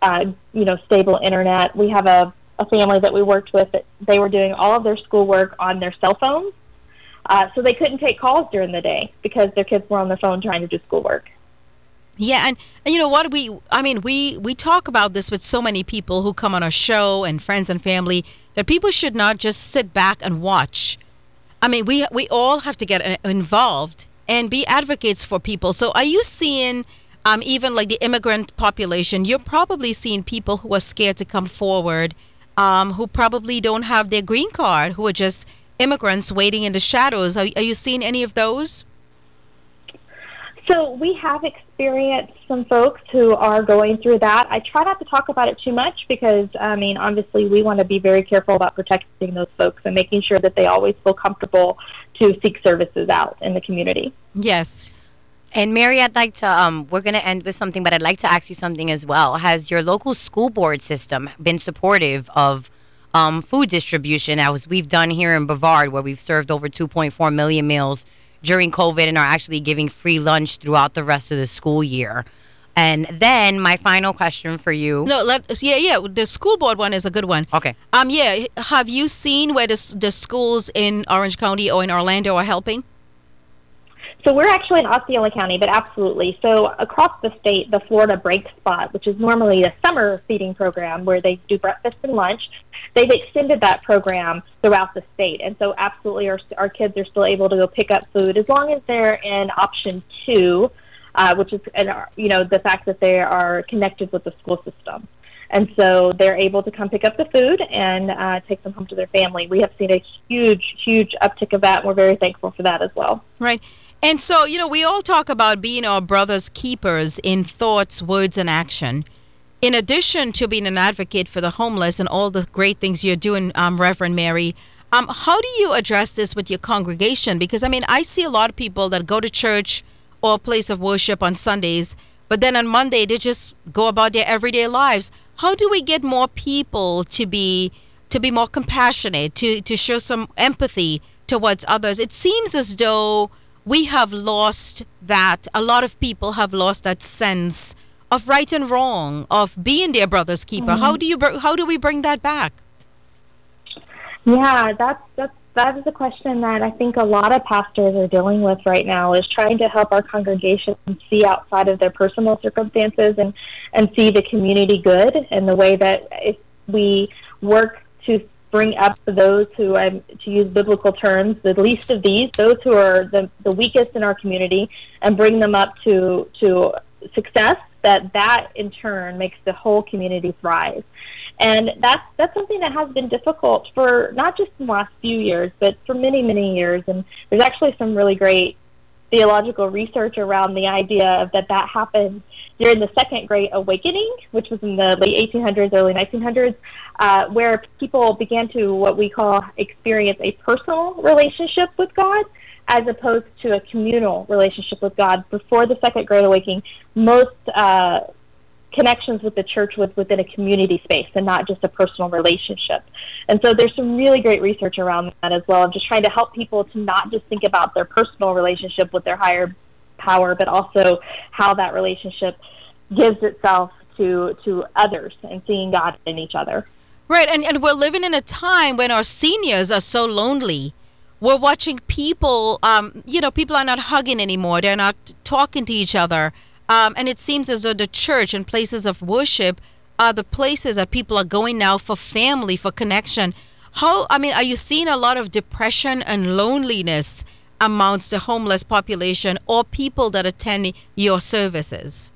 stable internet. We have a family that we worked with, that they were doing all of their schoolwork on their cell phones, so they couldn't take calls during the day because their kids were on their phone trying to do schoolwork. Yeah, and you know what, we talk about this with so many people who come on our show and friends and family, that people should not just sit back and watch. I mean, we all have to get involved and be advocates for people. So are you seeing even like the immigrant population, you're probably seeing people who are scared to come forward, who probably don't have their green card, who are just immigrants waiting in the shadows. Are you seeing any of those? So we have experienced some folks who are going through that. I try not to talk about it too much because, obviously we want to be very careful about protecting those folks and making sure that they always feel comfortable to seek services out in the community. Yes. And Mary, I'd like to, we're going to end with something, but I'd like to ask you something as well. Has your local school board system been supportive of food distribution, as we've done here in Brevard, where we've served over 2.4 million meals during COVID and are actually giving free lunch throughout the rest of the school year? And then my final question for you. No, the school board one is a good one. Okay. Have you seen where the schools in Orange County or in Orlando are helping? So we're actually in Osceola County, but absolutely. So across the state, the Florida Break Spot, which is normally a summer feeding program where they do breakfast and lunch, they've extended that program throughout the state. And so absolutely our kids are still able to go pick up food as long as they're in option 2, which is, the fact that they are connected with the school system. And so they're able to come pick up the food and take them home to their family. We have seen a huge, huge uptick of that, and we're very thankful for that as well. Right. And so, we all talk about being our brother's keepers in thoughts, words, and action. In addition to being an advocate for the homeless and all the great things you're doing, Reverend Mary, how do you address this with your congregation? Because, I see a lot of people that go to church or a place of worship on Sundays, but then on Monday they just go about their everyday lives. How do we get more people to be more compassionate, to show some empathy towards others? It seems as though we have lost that. A lot of people have lost that sense of right and wrong, of being their brother's keeper. Mm-hmm. How do we bring that back? Yeah, that is a question that I think a lot of pastors are dealing with right now, is trying to help our congregation see outside of their personal circumstances and see the community good, and the way that if we work to bring up those who, to use biblical terms, the least of these, those who are the weakest in our community, and bring them up to success, that in turn makes the whole community thrive. And that's something that has been difficult for not just in the last few years, but for many, many years. And there's actually some really great theological research around the idea of that happened during the Second Great Awakening, which was in the late 1800s, early 1900s, where people began to what we call experience a personal relationship with God as opposed to a communal relationship with God. Before the Second Great Awakening, most connections with the church was within a community space and not just a personal relationship. And so there's some really great research around that as well, of just trying to help people to not just think about their personal relationship with their higher power, but also how that relationship gives itself to others and seeing God in each other. Right, and we're living in a time when our seniors are so lonely. We're watching people, people are not hugging anymore. They're not talking to each other. And it seems as though the church and places of worship are the places that people are going now for family, for connection. Are you seeing a lot of depression and loneliness amongst the homeless population or people that attend your services?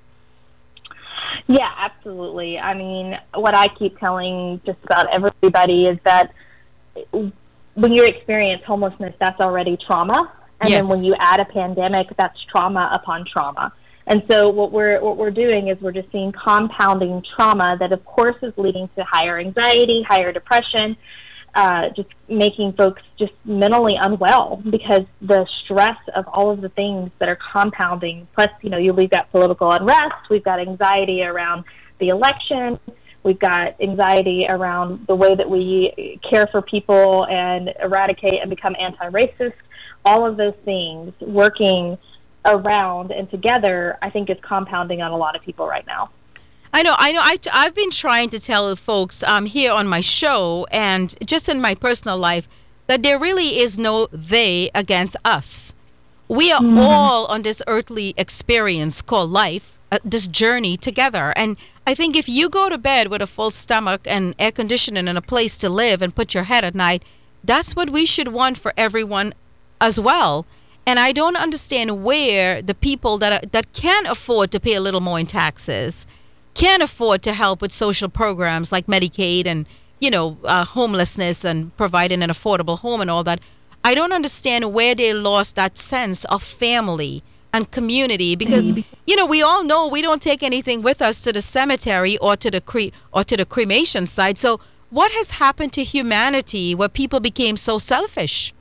Yeah, absolutely. I mean, what I keep telling just about everybody is that when you experience homelessness, that's already trauma. And Yes. then when you add a pandemic, that's trauma upon trauma. And so what we're doing is we're just seeing compounding trauma that, of course, is leading to higher anxiety, higher depression, just making folks just mentally unwell because the stress of all of the things that are compounding. Plus, we've got political unrest, we've got anxiety around the election, we've got anxiety around the way that we care for people and eradicate and become anti-racist. All of those things working around and together, I think, is compounding on a lot of people right now. I know. I've been trying to tell folks here on my show and just in my personal life that there really is no they against us. We are all on this earthly experience called life, this journey together. And I think if you go to bed with a full stomach and air conditioning and a place to live and put your head at night, that's what we should want for everyone as well. And I don't understand where the people that can afford to pay a little more in taxes, can afford to help with social programs like Medicaid and, homelessness and providing an affordable home and all that. I don't understand where they lost that sense of family and community because, we all know we don't take anything with us to the cemetery or to the cremation site. So what has happened to humanity where people became so selfish?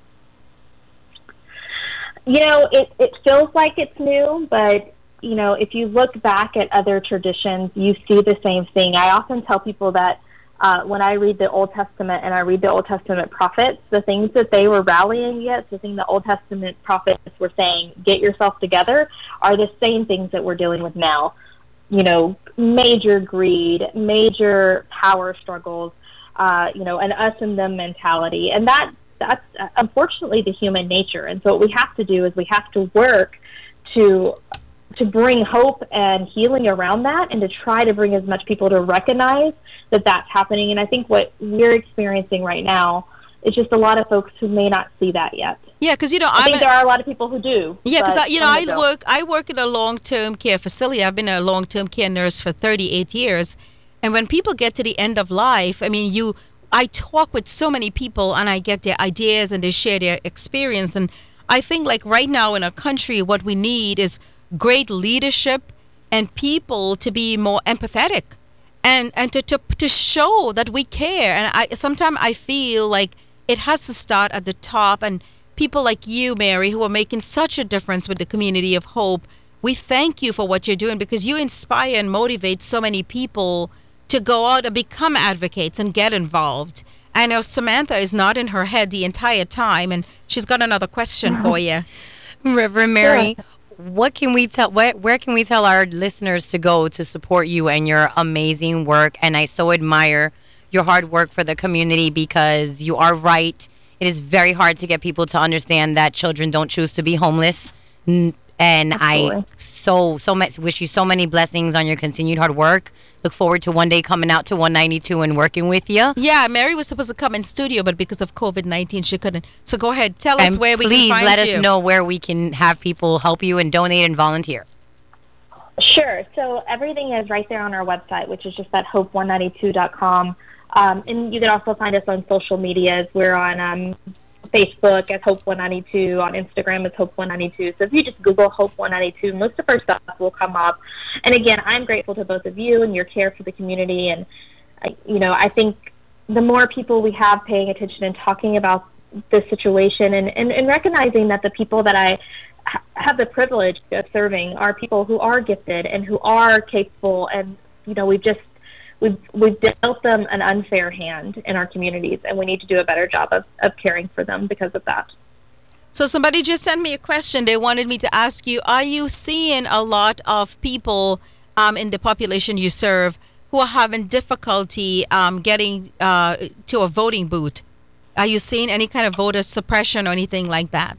It feels like it's new, but, if you look back at other traditions, you see the same thing. I often tell people that when I read the Old Testament and I read the Old Testament prophets, the things that they were rallying against, the thing the Old Testament prophets were saying, get yourself together, are the same things that we're dealing with now. Major greed, major power struggles, an us and them mentality. And that's unfortunately the human nature. And so what we have to do is we have to work to bring hope and healing around that and to try to bring as much people to recognize that that's happening. And I think what we're experiencing right now is just a lot of folks who may not see that yet. Yeah, because I think there are a lot of people who do. Yeah, because I work in a long-term care facility. I've been a long-term care nurse for 38 years, and when people get to the end of life, I talk with so many people and I get their ideas and they share their experience. And I think like right now in our country, what we need is great leadership and people to be more empathetic and to show that we care. And sometimes I feel like it has to start at the top, and people like you, Mary, who are making such a difference with the community of hope, we thank you for what you're doing because you inspire and motivate so many people to go out and become advocates and get involved. I know Samantha is nodding her head the entire time, and she's got another question for you. Reverend Mary, what can we tell? Where can we tell our listeners to go to support you and your amazing work? And I so admire your hard work for the community because you are right. It is very hard to get people to understand that children don't choose to be homeless. And Absolutely. I so much wish you so many blessings on your continued hard work. Look forward to one day coming out to 192 and working with you. Yeah, Mary was supposed to come in studio, but because of COVID-19, she couldn't. So go ahead, tell us where we can find you. Please let us know where we can have people help you and donate and volunteer. Sure. So everything is right there on our website, which is just at hope192.com. And you can also find us on social medias. We're on Facebook as Hope 192, on Instagram as Hope 192. So if you just Google Hope 192, most of our stuff will come up. And again, I'm grateful to both of you and your care for the community. And, I think the more people we have paying attention and talking about this situation and recognizing that the people that I have the privilege of serving are people who are gifted and who are capable. And, we've dealt them an unfair hand in our communities, and we need to do a better job of caring for them because of that. So somebody just sent me a question. They wanted me to ask you, are you seeing a lot of people in the population you serve who are having difficulty getting to a voting booth? Are you seeing any kind of voter suppression or anything like that?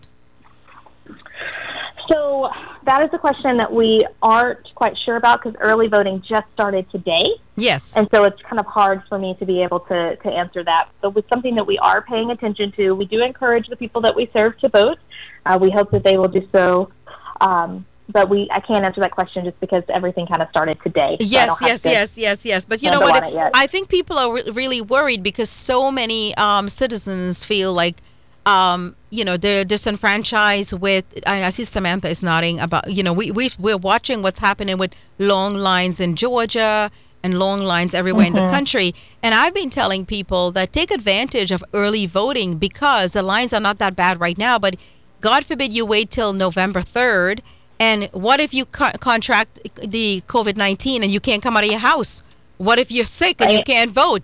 So that is a question that we aren't quite sure about because early voting just started today. Yes. And so it's kind of hard for me to be able to answer that. But it's something that we are paying attention to. We do encourage the people that we serve to vote. We hope that they will do so. But I can't answer that question just because everything kind of started today. Yes. But you know what? I think people are really worried because so many citizens feel like they're disenfranchised with. I see Samantha is nodding about. We're watching what's happening with long lines in Georgia and long lines everywhere in the country. And I've been telling people that take advantage of early voting because the lines are not that bad right now. But God forbid you wait till November 3rd. And what if you contract the COVID-19 and you can't come out of your house? What if you're sick and you can't vote?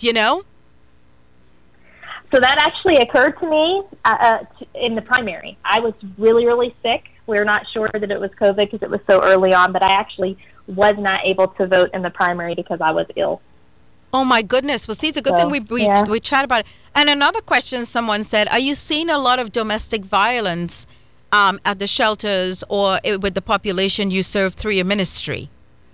So that actually occurred to me in the primary. I was really, really sick. We're not sure that it was COVID because it was so early on, but I actually was not able to vote in the primary because I was ill. Oh, my goodness. Well, see, it's a good thing we chat about it. And another question someone said, are you seeing a lot of domestic violence at the shelters or with the population you serve through your ministry?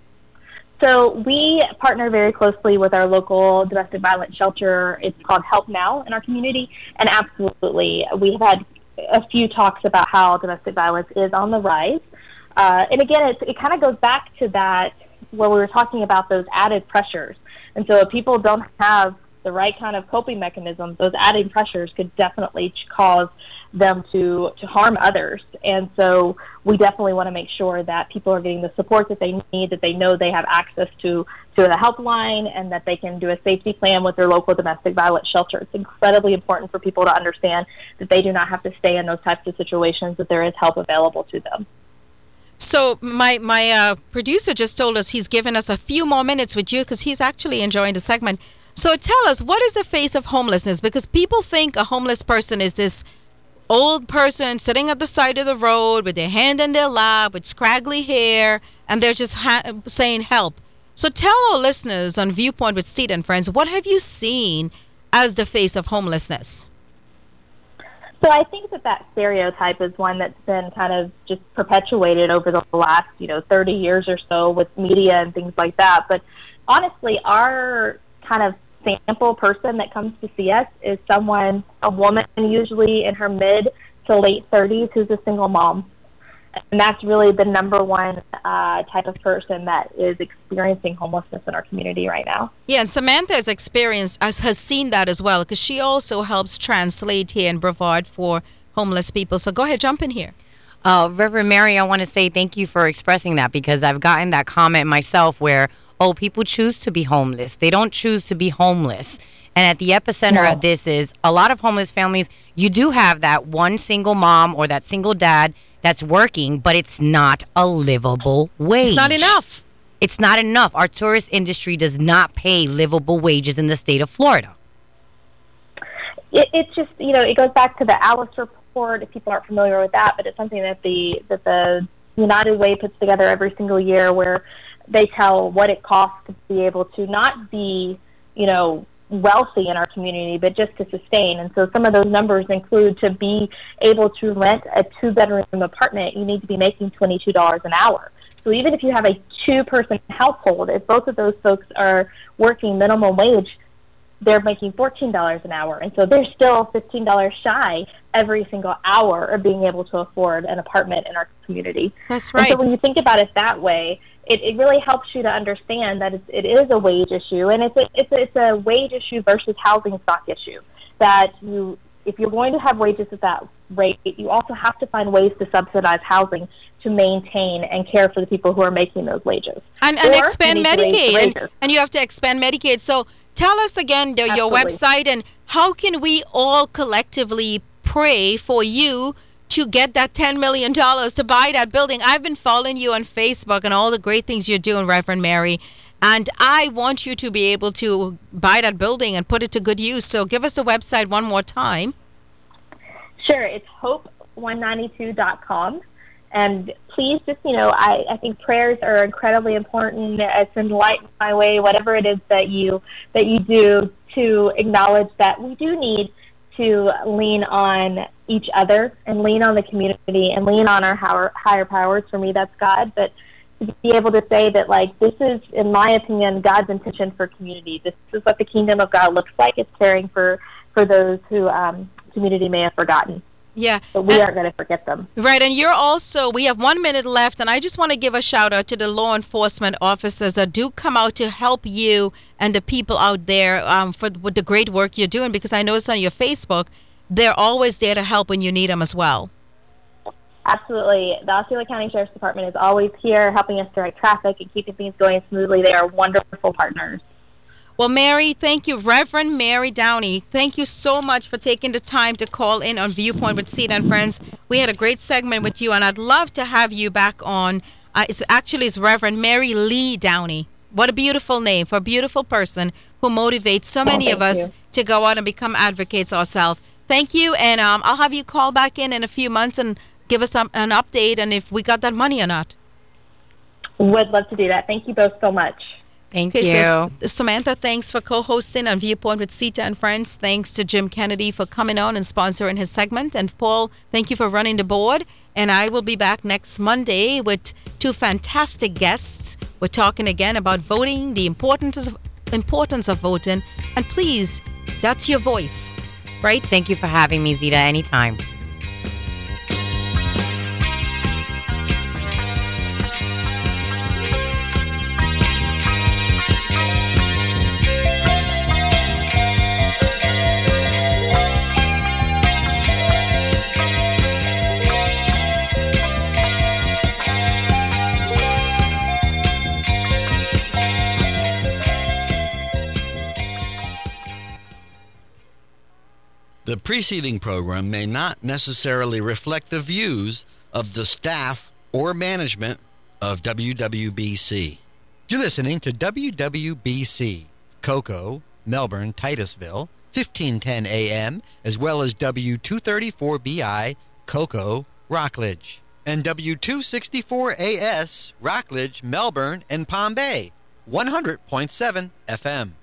So we partner very closely with our local domestic violence shelter. It's called Help Now in our community. And absolutely, we have had a few talks about how domestic violence is on the rise. And again, it kind of goes back to that where we were talking about those added pressures. And so if people don't have the right kind of coping mechanisms, those added pressures could definitely cause them to harm others. And so we definitely want to make sure that people are getting the support that they need, that they know they have access to the helpline, and that they can do a safety plan with their local domestic violence shelter. It's incredibly important for people to understand that they do not have to stay in those types of situations, that there is help available to them. So my producer just told us he's given us a few more minutes with you because he's actually enjoying the segment. So tell us, what is the face of homelessness? Because people think a homeless person is this old person sitting at the side of the road with their hand in their lap with scraggly hair, and they're just saying help. So tell our listeners on Viewpoint with Steve and Friends, what have you seen as the face of homelessness? So I think that stereotype is one that's been kind of just perpetuated over the last, 30 years or so with media and things like that. But honestly, our kind of sample person that comes to see us is a woman usually in her mid to late 30s who's a single mom. And that's really the number one type of person that is experiencing homelessness in our community right now. Yeah, and Samantha has seen that as well because she also helps translate here in Brevard for homeless people. So go ahead, jump in here. Reverend Mary, I want to say thank you for expressing that because I've gotten that comment myself where, people choose to be homeless. They don't choose to be homeless. And at the epicenter of this is a lot of homeless families. You do have that one single mom or that single dad that's working, but it's not a livable wage. It's not enough. It's not enough. Our tourist industry does not pay livable wages in the state of Florida. It's just, it goes back to the Alice report, if people aren't familiar with that, but it's something that the United Way puts together every single year where they tell what it costs to be able to not be, wealthy in our community, but just to sustain. And so some of those numbers include to be able to rent a 2-bedroom apartment, you need to be making $22 an hour. So even if you have a 2-person household, if both of those folks are working minimum wage, they're making $14 an hour. And so they're still $15 shy every single hour of being able to afford an apartment in our community. That's right. And so when you think about it that way, it really helps you to understand that it is a wage issue, and it's a wage issue versus housing stock issue. That if you're going to have wages at that rate, you also have to find ways to subsidize housing to maintain and care for the people who are making those wages. And expand Medicaid. And you have to expand Medicaid. So tell us again your website and how can we all collectively pray for you to get that $10 million to buy that building. I've been following you on Facebook and all the great things you're doing, Reverend Mary. And I want you to be able to buy that building and put it to good use. So give us the website one more time. Sure. It's hope192.com. And please just, I think prayers are incredibly important. It's enlightened my way, whatever it is that you do, to acknowledge that we do need to lean on each other and lean on the community and lean on our higher powers. For me, that's God. But to be able to say that, this is, in my opinion, God's intention for community. This is what the kingdom of God looks like. It's caring for those who community may have forgotten. Yeah. But we aren't going to forget them. Right. And you're also, we have 1 minute left, and I just want to give a shout out to the law enforcement officers that do come out to help you and the people out there with the great work you're doing, because I noticed on your Facebook, they're always there to help when you need them as well. Absolutely. The Osceola County Sheriff's Department is always here helping us direct traffic and keeping things going smoothly. They are wonderful partners. Well, Mary, thank you. Reverend Mary Downey, thank you so much for taking the time to call in on Viewpoint with Sita and Friends. We had a great segment with you, and I'd love to have you back on. It's Reverend Mary Lee Downey. What a beautiful name for a beautiful person who motivates so many of us to go out and become advocates ourselves. Thank you, and I'll have you call back in a few months and give us an update on if we got that money or not. Would love to do that. Thank you both so much. Thank you. So, Samantha, thanks for co-hosting on Viewpoint with Sita and Friends. Thanks to Jim Kennedy for coming on and sponsoring his segment. And Paul, thank you for running the board. And I will be back next Monday with two fantastic guests. We're talking again about voting, the importance of voting. And please, that's your voice, right? Thank you for having me, Zita, anytime. The preceding program may not necessarily reflect the views of the staff or management of WWBC. You're listening to WWBC, Cocoa, Melbourne, Titusville, 1510 AM, as well as W234BI, Cocoa, Rockledge, and W264AS, Rockledge, Melbourne, and Palm Bay, 100.7 FM.